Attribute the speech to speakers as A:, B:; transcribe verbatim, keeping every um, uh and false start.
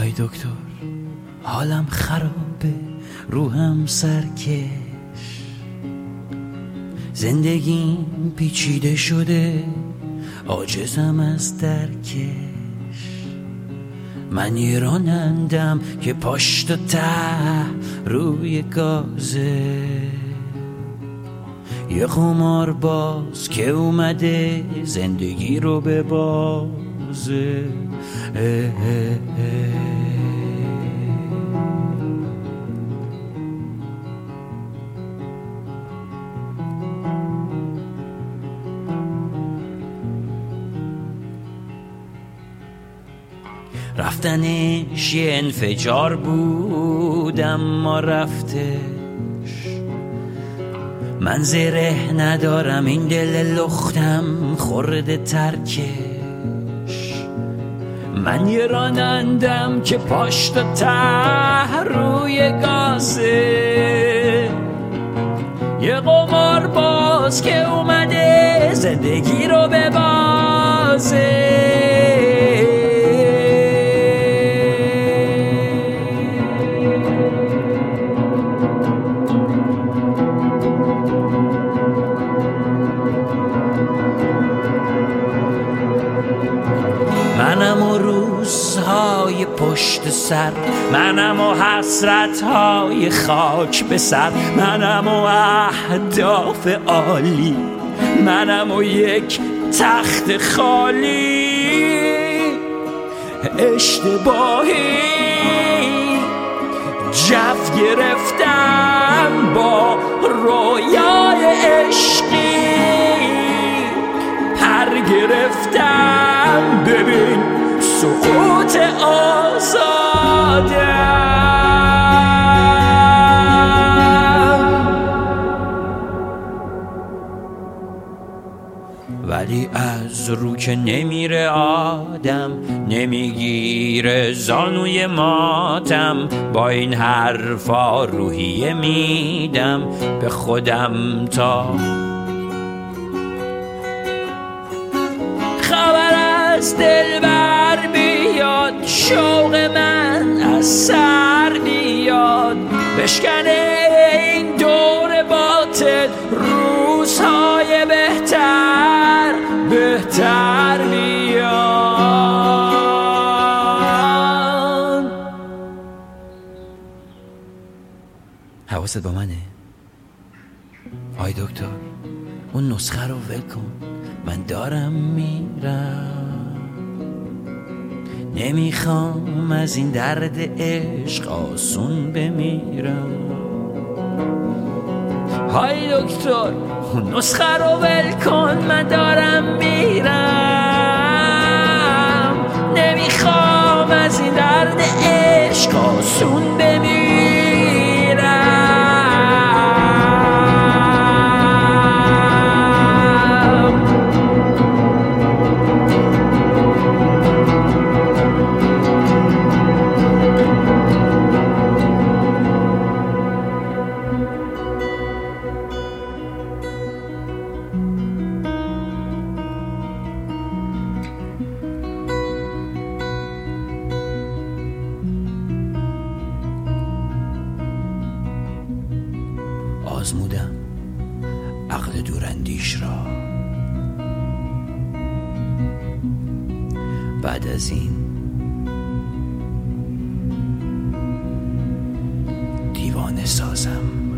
A: آی دکتر حالم خرابه، روحم سرکش، زندگیم پیچیده شده، عاجزم از درکش. من یه رانندم که پشت و ته روی گازه، یه قمار باز که اومده زندگی رو به بازه. اه اه اه. رفتنش یه انفجار بود اما رفتش، من زره ندارم این دل لختم خورده ترکش. من یه رانندم که پشت و ته روی گازه، یه قمار باز که اومده زندگی رو به بازه. منم و روزهای پشت سر، منم و حسرتهای خاک به سر، منم و اهداف عالی، منم و یک تخت خالی. اشتباهی جف گرفتم با رویای عشقی، پر گرفتم ببین سقوط آزادم. ولی از رو که نمیره آدم، نمیگیره زانوی ماتم، با این حرفا روحیه میدم به خودم تا خبر از دل بر بیاد، شوق من از سر بیاد، بشکنه این دور باطل روزهای بهتر بهتر بیاد. حواست با منه آی دکتر؟ اون نسخه رو ول کن، من دارم میرم، نمیخوام از این درد عشق آسون بمیرم. های دکتر اون نسخه رو ول کن، من دارم میرم، نمیخوام از این درد عشق آسون بمیرم. آزمودم عقل دوراندیش را، بعد از این دیوانه سازم.